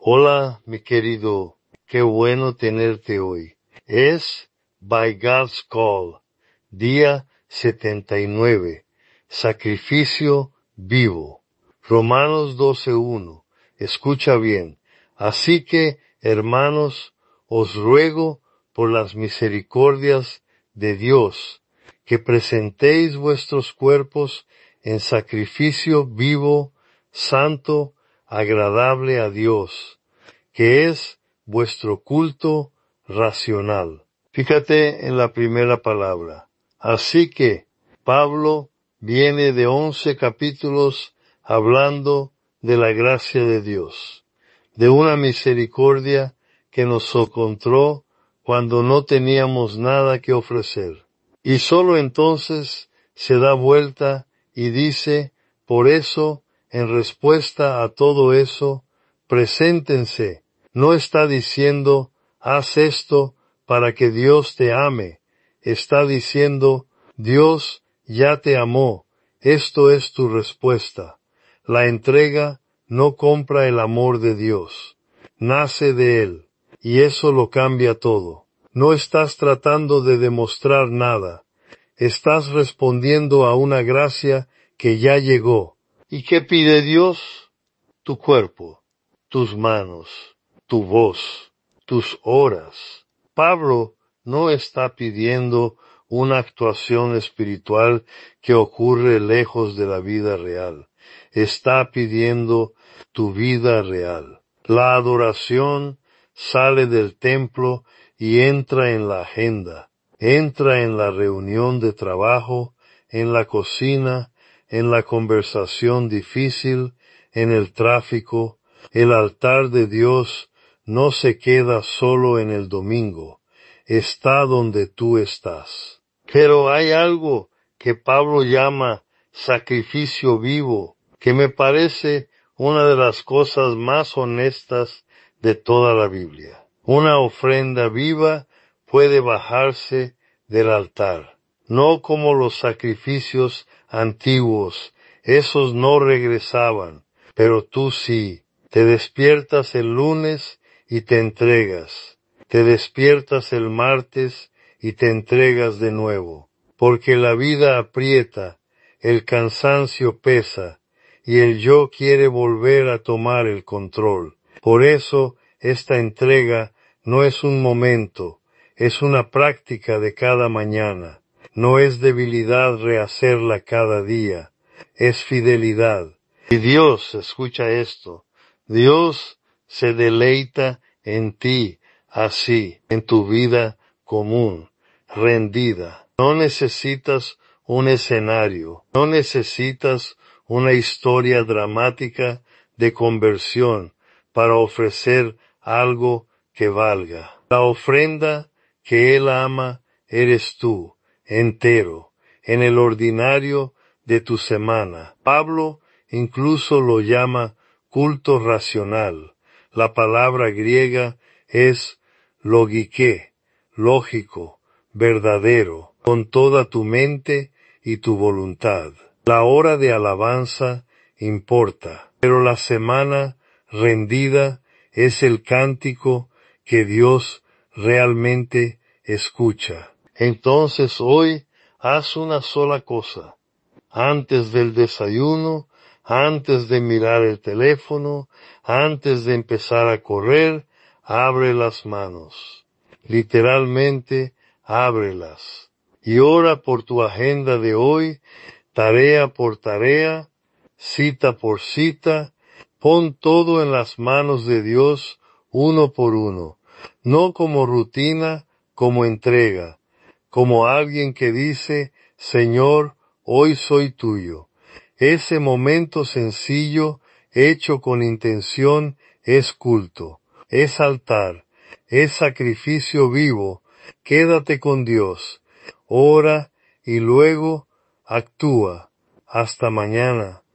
Hola, mi querido, qué bueno tenerte hoy. Es By God's Call, día 79, sacrificio vivo. Romanos 12:1, escucha bien. Así que, hermanos, os ruego por las misericordias de Dios, que presentéis vuestros cuerpos en sacrificio vivo, santo, agradable a Dios, que es vuestro culto racional. Fíjate en la primera palabra. Así que Pablo viene de 11 capítulos hablando de la gracia de Dios, de una misericordia que nos encontró cuando no teníamos nada que ofrecer. Y solo entonces se da vuelta y dice, por eso, en respuesta a todo eso, preséntense. No está diciendo, haz esto para que Dios te ame. Está diciendo, Dios ya te amó. Esto es tu respuesta. La entrega no compra el amor de Dios. Nace de Él. Y eso lo cambia todo. No estás tratando de demostrar nada. Estás respondiendo a una gracia que ya llegó. ¿Y qué pide Dios? Tu cuerpo, tus manos, tu voz, tus horas. Pablo no está pidiendo una actuación espiritual que ocurre lejos de la vida real. Está pidiendo tu vida real. La adoración sale del templo y entra en la agenda, entra en la reunión de trabajo, en la cocina, en la conversación difícil, en el tráfico. El altar de Dios no se queda solo en el domingo, está donde tú estás. Pero hay algo que Pablo llama sacrificio vivo, que me parece una de las cosas más honestas de toda la Biblia. Una ofrenda viva puede bajarse del altar, no como los sacrificios antiguos, esos no regresaban, pero tú sí. Te despiertas el lunes y te entregas. Te despiertas el martes y te entregas de nuevo. Porque la vida aprieta, el cansancio pesa, y el yo quiere volver a tomar el control. Por eso, esta entrega no es un momento, es una práctica de cada mañana. No es debilidad rehacerla cada día, es fidelidad. Y Dios, escucha esto, Dios se deleita en ti, así, en tu vida común, rendida. No necesitas un escenario, no necesitas una historia dramática de conversión para ofrecer algo que valga. La ofrenda que Él ama eres tú, entero, en el ordinario de tu semana. Pablo incluso lo llama culto racional. La palabra griega es logike, lógico, verdadero, con toda tu mente y tu voluntad. La hora de alabanza importa, pero la semana rendida es el cántico que Dios realmente escucha. Entonces hoy haz una sola cosa. Antes del desayuno, antes de mirar el teléfono, antes de empezar a correr, abre las manos. Literalmente, ábrelas. Y ora por tu agenda de hoy, tarea por tarea, cita por cita. Pon todo en las manos de Dios, uno por uno. No como rutina, como entrega. Como alguien que dice, Señor, hoy soy tuyo. Ese momento sencillo, hecho con intención, es culto, es altar, es sacrificio vivo. Quédate con Dios, ora y luego actúa. Hasta mañana.